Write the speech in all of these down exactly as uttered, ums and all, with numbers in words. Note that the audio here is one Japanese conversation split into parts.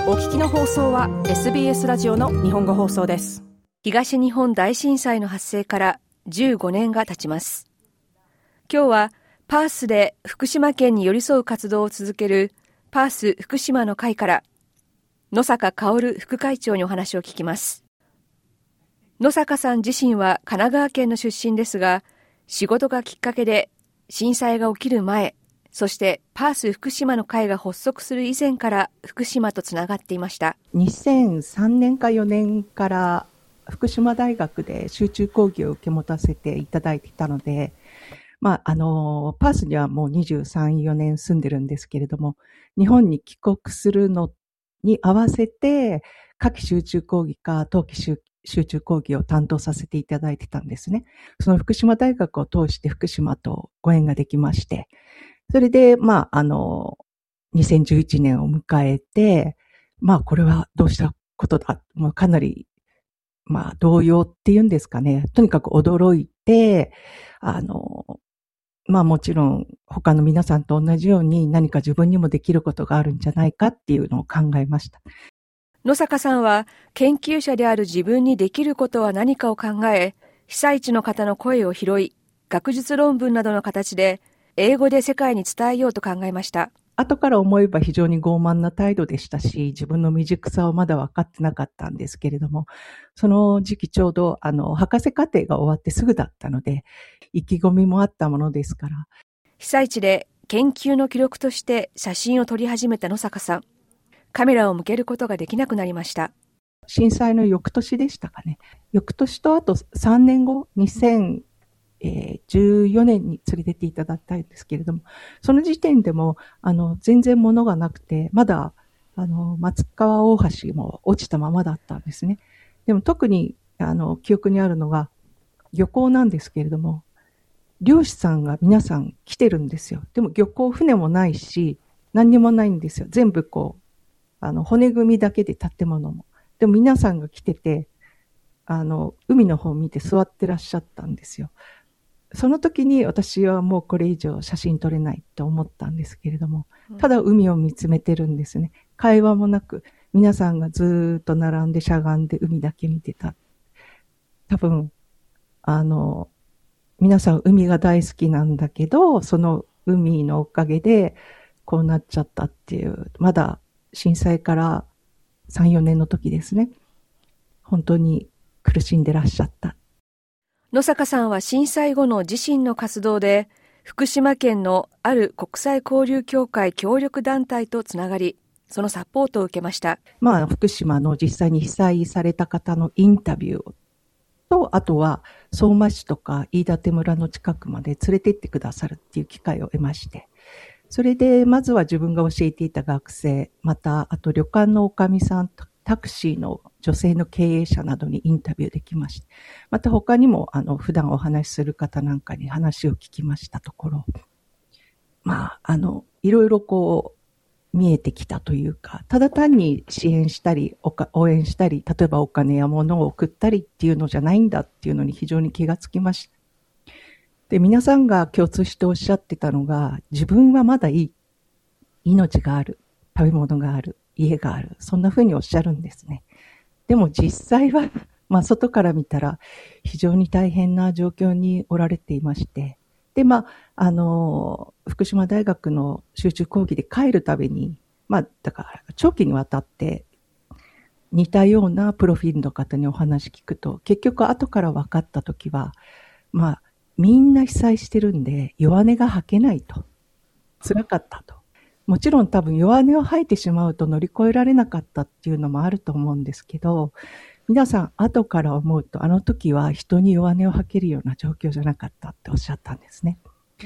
お聞きの放送は エスビーエス ラジオの日本語放送です。 東日本大震災の発生からじゅうごねんが経ちます。今日はパースで福島県に寄り添う活動を続けるパース福島の会から野坂薫副会長にお話を聞きます。野坂さん自身は神奈川県の出身ですが、仕事がきっかけで震災が起きる前、そしてパース福島の会が発足する以前から福島とつながっていました。 にせんさんねんかよねんから福島大学で集中講義を受け持たせていただいていたので、まあ、あの、パースにはもうにじゅうさん、よねん住んでるんですけれども、日本に帰国するのに合わせて、夏季集中講義か冬季集集中講義を担当させていただいてたんですね。その福島大学を通して福島とご縁ができまして、それで、まあ、あの、にせんじゅういちねんを迎えて、まあ、これはどうしたことだ。もうかなり、まあ、動揺っていうんですかね。とにかく驚いて、あの、まあもちろん他の皆さんと同じように何か自分にもできることがあるんじゃないかっていうのを考えました。 野坂さんは研究者である自分にできることは何かを考え、被災地の方の声を拾い、学術論文などの形で英語で世界に伝えようと考えました。 後から思えば非常に傲慢な態度でしたし、自分の未熟さをまだ分かってなかったんですけれども、その時期ちょうどあの博士課程が終わってすぐだったので、意気込みもあったものですから。 被災地で研究の記録として写真を撮り始めた野坂さん。カメラを向けることができなくなりました。 震災の翌年でしたかね。翌年とあとさんねんご、にせんじゅうよねんに連れてっていただいたんですけれども、その時点でも、あの、全然物がなくて、まだ、あの、松川大橋も落ちたままだったんですね。でも特に、あの、記憶にあるのが、漁港なんですけれども、漁師さんが皆さん来てるんですよ。でも漁港船もないし、何にもないんですよ。全部こう、あの、骨組みだけで建物も。でも皆さんが来てて、あの、海の方を見て座ってらっしゃったんですよ。その時に私はもうこれ以上写真撮れないと思ったんですけれども、ただ海を見つめてるんですね。会話もなく、皆さんがずーっと並んでしゃがんで海だけ見てた。多分、あの、皆さん海が大好きなんだけど、その海のおかげでこうなっちゃったっていう、まだ震災からさん、よねんの時ですね。本当に苦しんでらっしゃった。 野坂さんは震災後の自身の活動で、福島県のある国際交流協会協力団体とつながり、そのサポートを受けました。 まあ、福島の実際に被災された方のインタビューと、あとは相馬市とか飯舘村の近くまで連れて行ってくださるっていう機会を得まして、それでまずは自分が教えていた学生、またあと旅館の女将さんとタクシーの女性の経営者などにインタビューできました。また他にもあの普段お話しする方なんかに話を聞きましたところ、まあ、あの、いろいろこう見えてきたというか、ただ単に支援したり、応援したり、例えばお金や物を送ったりっていうのじゃないんだっていうのに非常に気がつきました。で、皆さんが共通しておっしゃってたのが、自分はまだいい。命がある。食べ物がある。家がある。そんな風におっしゃるんですね。でも実際は、まあ外から見たら非常に大変な状況におられていまして。で、まあ、あの、福島大学の集中講義で帰るたびに、まあ、だから長期にわたって似たようなプロフィールの方にお話聞くと、結局後から分かったときは、まあ、みんな被災してるんで弱音が吐けないと。辛かったと。もちろん多分弱音を吐いてしまうと乗り越えられなかったっていうのもあると思うんですけど、皆さん後から思うとあの時は人に弱音を吐けるような状況じゃなかったっておっしゃったんですね。うん、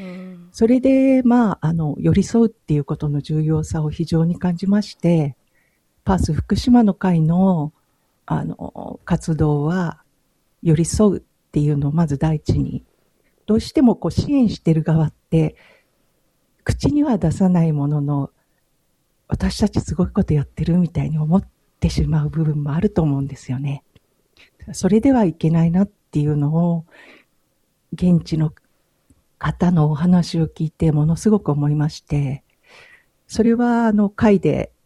それで、まあ、あの、寄り添うっていうことの重要さを非常に感じまして、パース福島の会の、あの、活動は寄り添うっていうのをまず第一に、どうしてもこう支援してる側って、口には出さないものの、私たちすごいことやってるみたいに思ってしまう部分もあると思うんですよね。それではいけないなっていうのを、現地の方のお話を聞いてものすごく思いまして、それはあの会で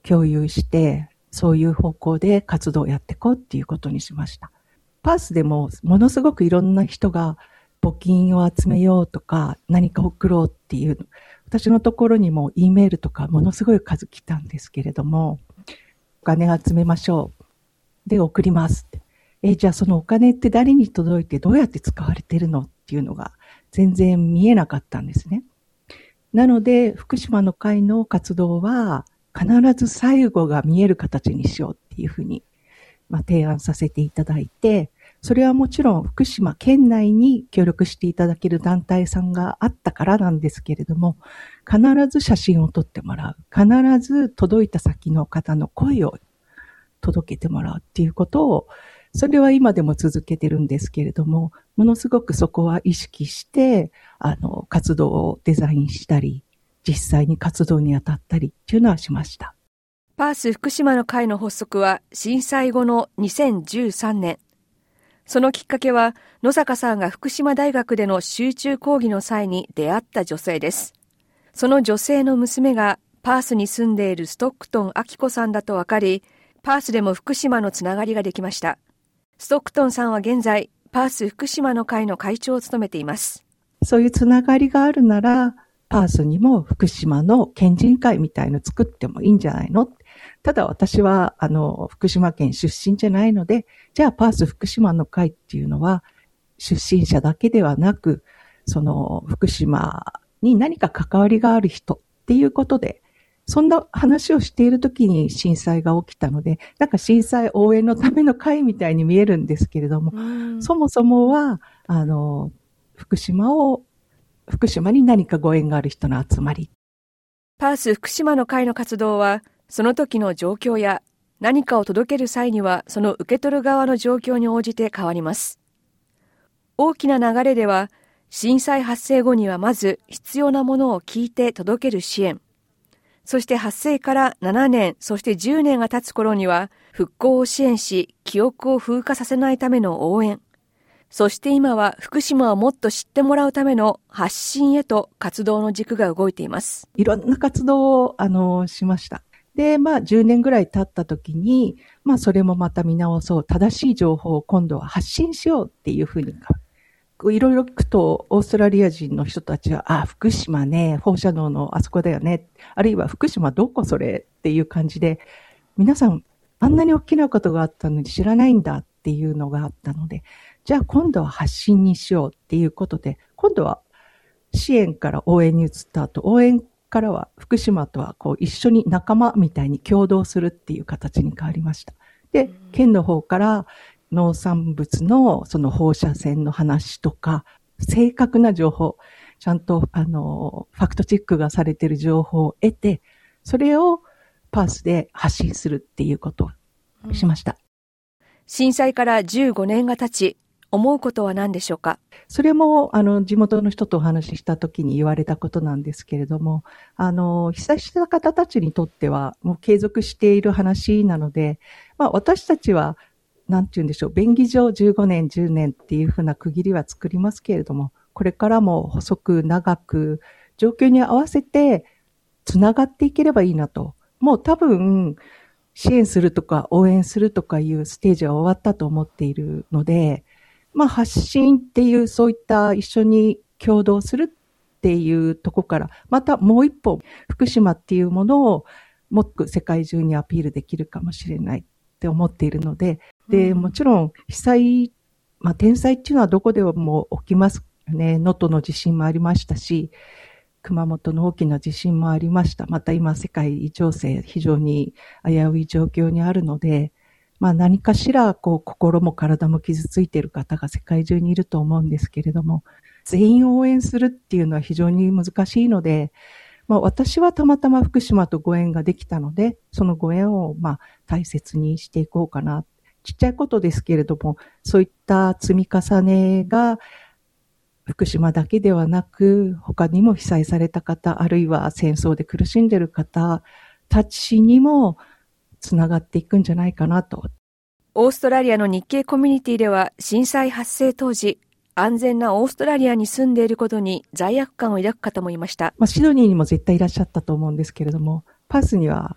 共有して、そういう方向で活動をやっていこうっていうことにしました。パースでもものすごくいろんな人が募金を集めようとか何か送ろうっていう、私のところにも E メールとかものすごい数来たんですけれども、お金集めましょう。で、送りますって。え、じゃあそのお金って誰に届いてどうやって使われてるのっていうのが全然見えなかったんですね。なので、福島の会の活動は必ず最後が見える形にしようっていうふうに、まあ、提案させていただいて、それはもちろん福島県内に協力していただける団体さんがあったからなんですけれども、必ず写真を撮ってもらう。必ず届いた先の方の声を届けてもらうっていうことを、それは今でも続けてるんですけれども、ものすごくそこは意識して、あの、活動をデザインしたり、実際に活動に当たったりっていうのはしました。 パース福島の会の発足は震災後のにせんじゅうさんねん。そのきっかけは野坂さんが福島大学での集中講義の際に出会った女性です。その女性の娘がパースに住んでいるストックトン明子さんだと分かり、パースでも福島のつながりができました。ストックトンさんは現在パース福島の会の会長を務めています。 そういうつながりがあるなら、パースにも福島の県人会みたいの作ってもいいんじゃないの？ただ私は、あの、福島県出身じゃないので、じゃあパース福島の会っていうのは、出身者だけではなく、その、福島に何か関わりがある人っていうことで、そんな話をしているときに震災が起きたので、なんか震災応援のための会みたいに見えるんですけれども、そもそもは、あの、福島を、福島に何かご縁がある人の集まり。 パース福島の会の活動は、その時の状況や何かを届ける際にはその受け取る側の状況に応じて変わります。大きな流れでは震災発生後にはまず必要なものを聞いて届ける支援。そして発生からななねん、そしてじゅうねんが経つ頃には復興を支援し記憶を風化させないための応援。そして今は福島をもっと知ってもらうための発信へと活動の軸が動いています。 いろんな活動をあのしました。で、まあ、じゅうねんぐらい経った時に、まあ、それもまた見直そう。正しい情報を今度は発信しようっていうふうに、いろいろ聞くと、オーストラリア人の人たちは、あ、福島ね、放射能のあそこだよね。あるいは福島どこそれっていう感じで、皆さん、あんなに大きなことがあったのに知らないんだっていうのがあったので、じゃあ今度は発信にしようっていうことで、今度は支援から応援に移った後、応援からは福島とはこう一緒に仲間みたいに共同するっていう形に変わりました。で、県の方から農産物のその放射線の話とか、正確な情報、ちゃんとあの、ファクトチェックがされている情報を得て、それをパースで発信するっていうことをしました。 うん、震災からじゅうごねんが経ち、思うことは何でしょうか？ それも、あの、地元の人とお話ししたときに言われたことなんですけれども、あの、被災した方たちにとっては、もう継続している話なので、まあ、私たちは、なんて言うんでしょう、便宜上じゅうごねん、じゅうねんっていうふうな区切りは作りますけれども、これからも細く長く、状況に合わせて、つながっていければいいなと。もう多分、支援するとか応援するとかいうステージは終わったと思っているので、まあ発信っていうそういった一緒に共同するっていうとこから、またもう一歩福島っていうものをもっと世界中にアピールできるかもしれないって思っているので、で、もちろん被災、まあ天災っていうのはどこでも起きますね。能登の地震もありましたし、熊本の大きな地震もありました。また今世界情勢非常に危うい状況にあるので、まあ何かしらこう心も体も傷ついている方が世界中にいると思うんですけれども、全員を応援するっていうのは非常に難しいので、まあ私はたまたま福島とご縁ができたので、そのご縁をまあ大切にしていこうかな。ちっちゃいことですけれども、そういった積み重ねが福島だけではなく、他にも被災された方、あるいは戦争で苦しんでいる方たちにもつながっていくんじゃないかなと。 オーストラリアの日系コミュニティでは震災発生当時、安全なオーストラリアに住んでいることに罪悪感を抱く方もいました。 まあ、シドニーにも絶対いらっしゃったと思うんですけれども、パースには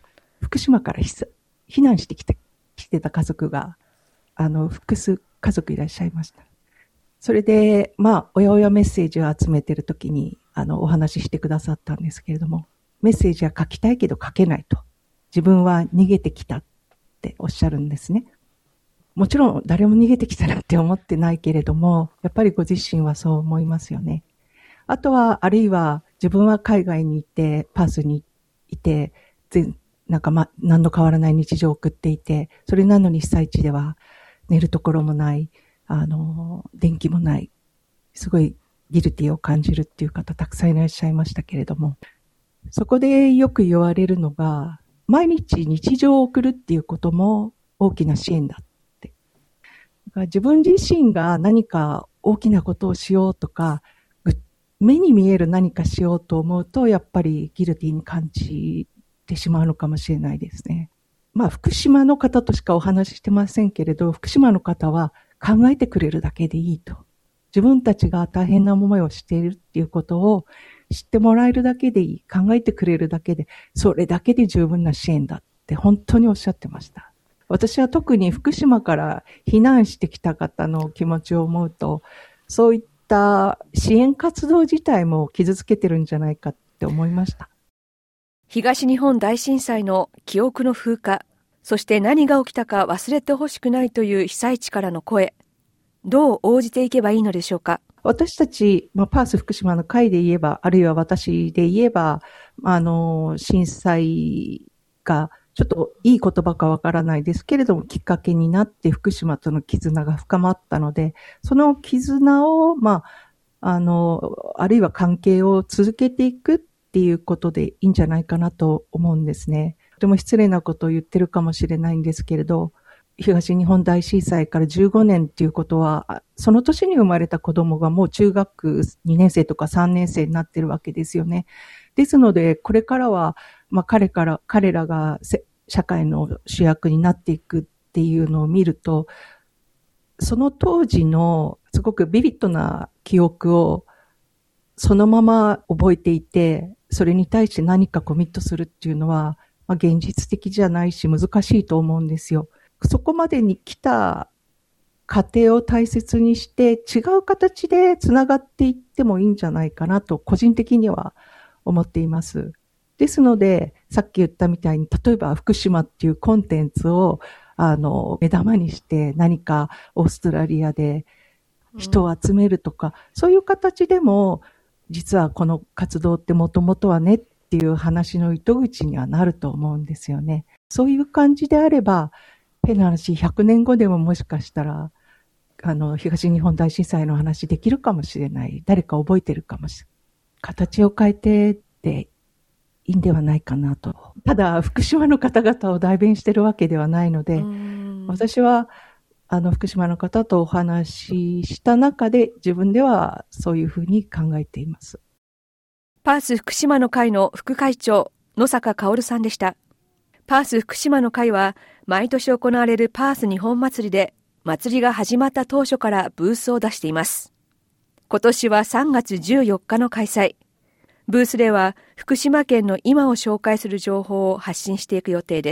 福島から避難してきて、来てた家族が、あの、複数家族いらっしゃいました。それで、まあ、おやおやメッセージを集めてるときに、あの、お話ししてくださったんですけれども、メッセージは書きたいけど書けないと。自分は逃げてきたっておっしゃるんですね。もちろん誰も逃げてきたなんて思ってないけれども、やっぱりご自身はそう思いますよね。あとは、あるいは自分は海外にいて、パースにいて、全なんかま、何の変わらない日常を送っていて、それなのに被災地では寝るところもない、あの、電気もない、すごいギルティを感じるっていう方たくさんいらっしゃいましたけれども、そこでよく言われるのが、毎日日常を送るっていうことも大きな支援だって。だから自分自身が何か大きなことをしようとか、目に見える何かしようと思うと、やっぱりギルティに感じてしまうのかもしれないですね。まあ、福島の方としかお話ししてませんけれど、福島の方は考えてくれるだけでいいと。自分たちが大変な思いをしているっていうことを知ってもらえるだけでいい。考えてくれるだけで、それだけで十分な支援だって本当におっしゃってました。私は特に福島から避難してきた方の気持ちを思うと、そういった支援活動自体も傷つけてるんじゃないかって思いました。 東日本大震災の記憶の風化、そして何が起きたか忘れてほしくないという被災地からの声、どう応じていけばいいのでしょうか。 私たち、まあ、パース福島の会で言えば、あるいは私で言えば、あの、震災がちょっといい言葉かわからないですけれども、きっかけになって福島との絆が深まったので、その絆を、まあ、あの、あるいは関係を続けていくっていうことでいいんじゃないかなと思うんですね。とても失礼なことを言ってるかもしれないんですけれど、東日本大震災からじゅうごねんっていうことは、その年に生まれた子供がもう中学にねん生とかさんねん生になってるわけですよね。ですので、これからは、まあ彼から、彼らが社会の主役になっていくっていうのを見ると、その当時のすごくビビッドな記憶をそのまま覚えていて、それに対して何かコミットするっていうのは、まあ現実的じゃないし難しいと思うんですよ。そこまでに来た過程を大切にして違う形でつながっていってもいいんじゃないかなと個人的には思っています。ですので、さっき言ったみたいに、例えば福島っていうコンテンツをあの目玉にして何かオーストラリアで人を集めるとか、うん、そういう形でも実はこの活動ってもともとはねっていう話の糸口にはなると思うんですよね。そういう感じであれば、変な話、ひゃくねんごでももしかしたら、あの、東日本大震災の話できるかもしれない。誰か覚えてるかもしれない。形を変えてでいいんではないかなと。ただ、福島の方々を代弁してるわけではないので、私は、あの、福島の方とお話しした中で、自分ではそういうふうに考えています。 パース福島の会の副会長、野坂薫さんでした。パース福島の会は、毎年行われるパース日本祭りで、祭りが始まった当初からブースを出しています。今年はさんがつじゅうよっかの開催。ブースでは、福島県の今を紹介する情報を発信していく予定です。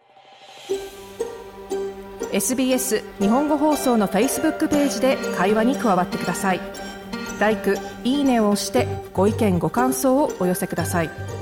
エスビーエス 日本語放送の Facebook ページで会話に加わってください。ライク、いいねを押してご意見ご感想をお寄せください。